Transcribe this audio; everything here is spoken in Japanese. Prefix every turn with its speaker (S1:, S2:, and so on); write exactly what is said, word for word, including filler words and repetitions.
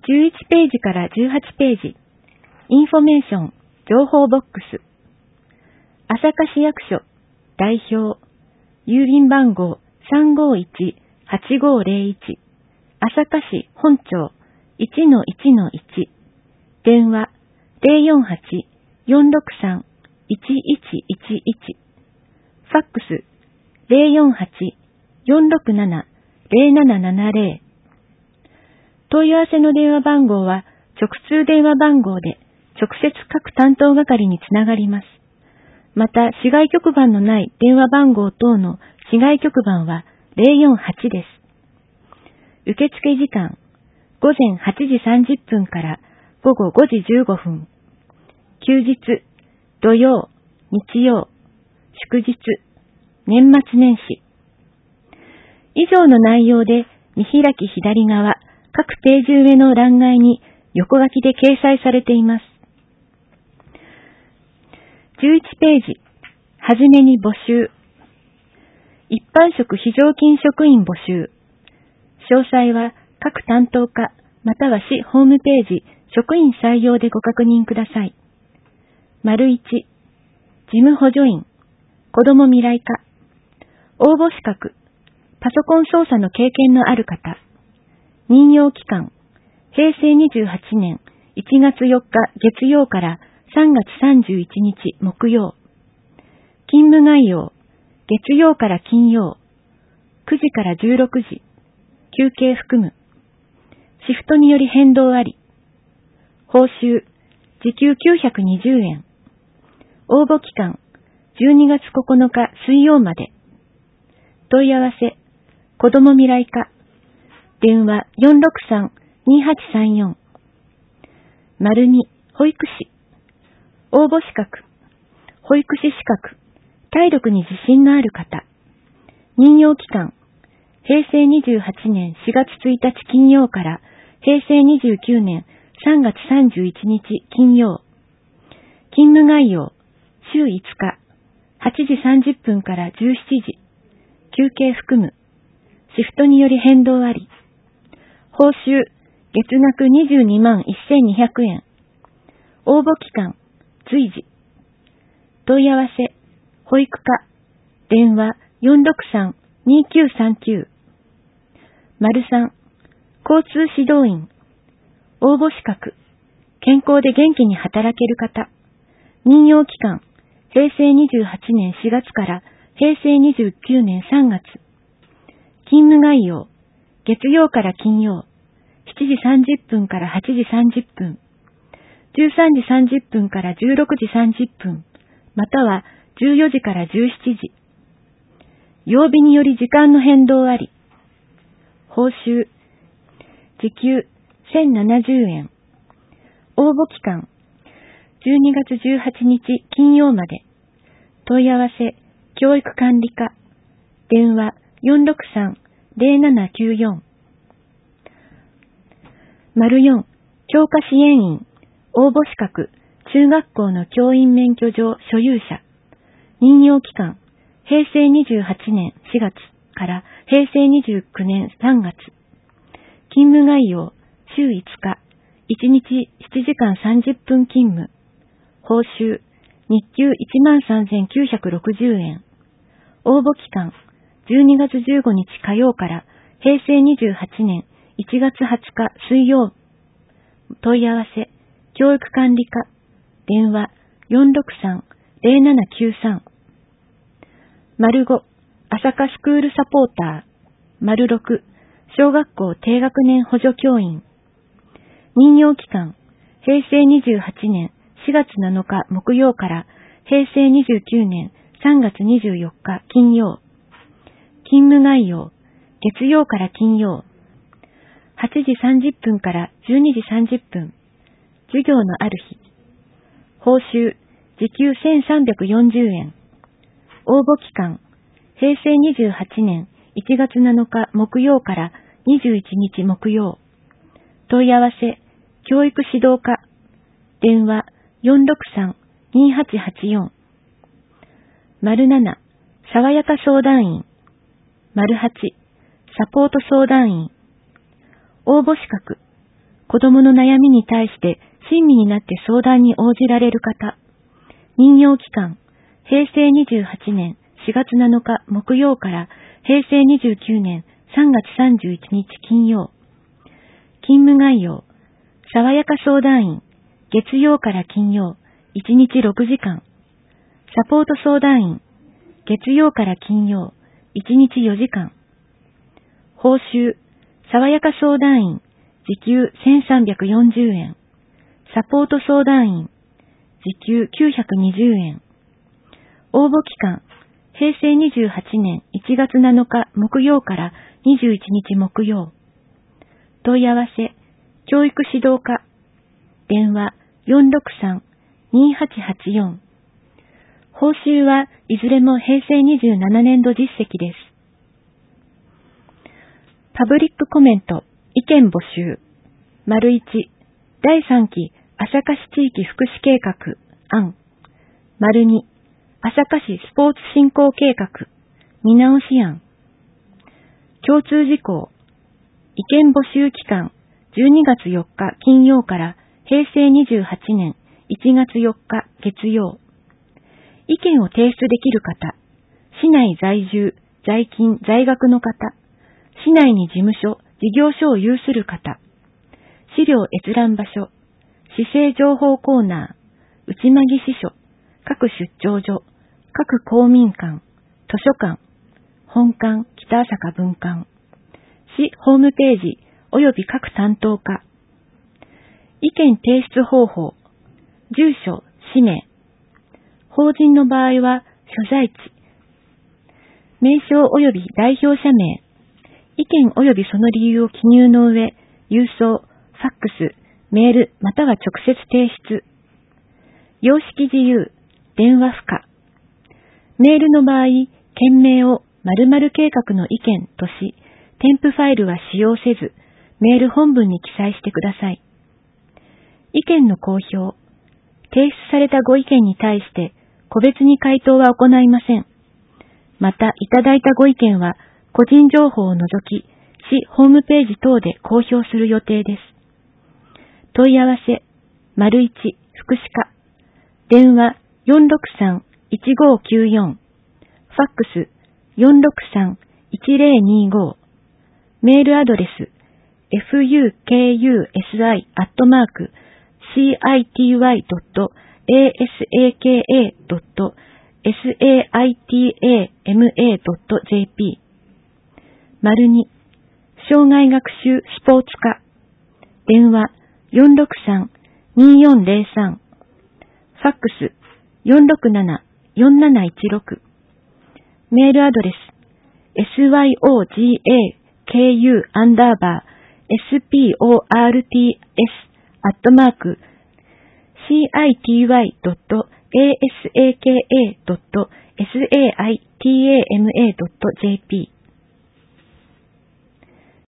S1: じゅういちページからじゅうはちページ、インフォメーション、情報ボックス。朝霞市役所、代表、郵便番号 さんごいちはちごゼロいち、朝霞市本町 いちのいちのいち、電話 ゼロよんはち よんろくさん いちいちいちいち、ファックス ゼロよんはち よんろくなな ゼロななななゼロ、問い合わせの電話番号は直通電話番号で直接各担当係につながります。また、市外局番のない電話番号等の市外局番はゼロよんはちです。受付時間、午前はちじさんじゅっぷんから午後ごじじゅうごふん。休日、土曜、日曜、祝日、年末年始。以上の内容で見開き左側、各ページ上の欄外に横書きで掲載されています。じゅういちページ、はじめに募集。一般職非常勤職員募集。詳細は各担当課または市ホームページ職員採用でご確認ください。丸いち、事務補助員、子ども未来課。応募資格、パソコン操作の経験のある方。任用期間、へいせいにじゅうはちねんいちがつよっか月曜からさんがつさんじゅういちにち木曜。勤務概要、月曜から金曜、くじからじゅうろくじ、休憩含む。シフトにより変動あり。報酬、時給きゅうひゃくにじゅうえん。応募期間、じゅうにがつここのか水曜まで。問い合わせ、子ども未来課。電話 よんろくさん にはちさんよん。丸に、保育士。応募資格、保育士資格、体力に自信のある方。任用期間、へいせいにじゅうはちねんしがつついたち金曜からへいせいにじゅうきゅうねんさんがつさんじゅういちにち金曜。勤務概要、週いつか、はちじさんじゅっぷんからじゅうしちじ、休憩含む。シフトにより変動あり。報酬、月額にじゅうにまんせんにひゃくえん。応募期間、随時。問い合わせ、保育課。電話 よんろくさん にきゅうさんきゅう。丸さん、交通指導員。応募資格、健康で元気に働ける方。任用期間、へいせいにじゅうはちねんしがつからへいせいにじゅうきゅうねんさんがつ。勤務概要、月曜から金曜、しちじさんじゅっぷんからはちじさんじゅっぷん、じゅうさんじさんじゅっぷんからじゅうろくじさんじゅっぷん、またはじゅうよじからじゅうしちじ。曜日により時間の変動あり。報酬、時給せんななじゅうえん。応募期間、じゅうにがつじゅうはちにち金曜まで。問い合わせ、教育管理課。電話 よんろくさん ゼロななきゅうよん。丸よん、教科支援員。応募資格、中学校の教員免許状所有者。任用期間、へいせいにじゅうはちねんしがつからへいせいにじゅうきゅうねんさんがつ。勤務概要、週いつか、いちにちしちじかんさんじゅっぷん勤務。報酬、日給 いちまんさんぜんきゅうひゃくろくじゅうえん。応募期間、じゅうにがつじゅうごにち火曜からへいせいにじゅうはちねんいちがつはつか水曜。問い合わせ、教育管理課。電話 よんろくさん ゼロななきゅうさん。丸ご、朝霞スクールサポーター。丸ろく、小学校低学年補助教員。任用期間、へいせいにじゅうはちねんしがつなのか木曜からへいせいにじゅうきゅうねんさんがつにじゅうよっか金曜。勤務概要、月曜から金曜。はちじさんじゅっぷんからじゅうにじさんじゅっぷん。授業のある日。報酬、時給せんさんびゃくよんじゅうえん。応募期間、へいせいにじゅうはちねんいちがつなのか木曜からにじゅういちにち木曜。問い合わせ、教育指導課。電話 よんろくさん にはちはちよん。丸なな、爽やか相談員。丸はち、サポート相談員。応募資格、 子供の悩みに対して親身になって相談に応じられる方。任用期間、へいせいにじゅうはちねんしがつなのか木曜からへいせいにじゅうきゅうねんさんがつさんじゅういちにち金曜。勤務概要、爽やか相談員、月曜から金曜、いちにちろくじかん。サポート相談員、月曜から金曜、いちにちよじかん。報酬、爽やか相談員、時給せんさんびゃくよんじゅうえん。サポート相談員、時給きゅうひゃくにじゅうえん。応募期間、へいせいにじゅうはちねんいちがつなのか木曜からにじゅういちにち木曜。問い合わせ、教育指導課。電話 よんろくさん にはちはちよん。報酬はいずれもへいせいにじゅうななねんど実績です。パブリックコメント、意見募集。丸いち、だいさんき朝霞市地域福祉計画、案。丸に、朝霞市スポーツ振興計画、見直し案。共通事項、意見募集期間、じゅうにがつよっか金曜からへいせいにじゅうはちねんいちがつよっか月曜。意見を提出できる方、市内在住、在勤、在学の方、市内に事務所、事業所を有する方、資料閲覧場所、市政情報コーナー、内間木支所、各出張所、各公民館、図書館、本館、北朝霞分館、市ホームページ及び各担当課。意見提出方法、住所、氏名。法人の場合は所在地。名称及び代表者名。意見及びその理由を記入の上、郵送、ファックス、メールまたは直接提出。様式自由、電話不可。メールの場合、件名を〇〇計画の意見とし、添付ファイルは使用せず、メール本文に記載してください。意見の公表。提出されたご意見に対して、個別に回答は行いません。また、いただいたご意見は、個人情報を除き、市ホームページ等で公表する予定です。問い合わせ、丸いち、福祉課。電話、よんろくさん いちごきゅうよん。ファックス、よんろくさん いちぜろにご。メールアドレス、フユーケーユーエスアイ アットマーク シーアイティーワイ ドット エーエスエーケーエー ドット エスエーアイティーエーエムエー ドット ジェーピー。丸に、障害学習スポーツ科。電話、よんろくさん によんぜろさん。ファックス、よんろくなな よんなないちろく。メールアドレス、エスワイオージーエーケーユー アンダーバー エスピーオーアールティーエス アットマーク シーアイティーワイ ドット エーエスエーケーエー ドット エスエーアイティーエーエムエー ドット ジェーピー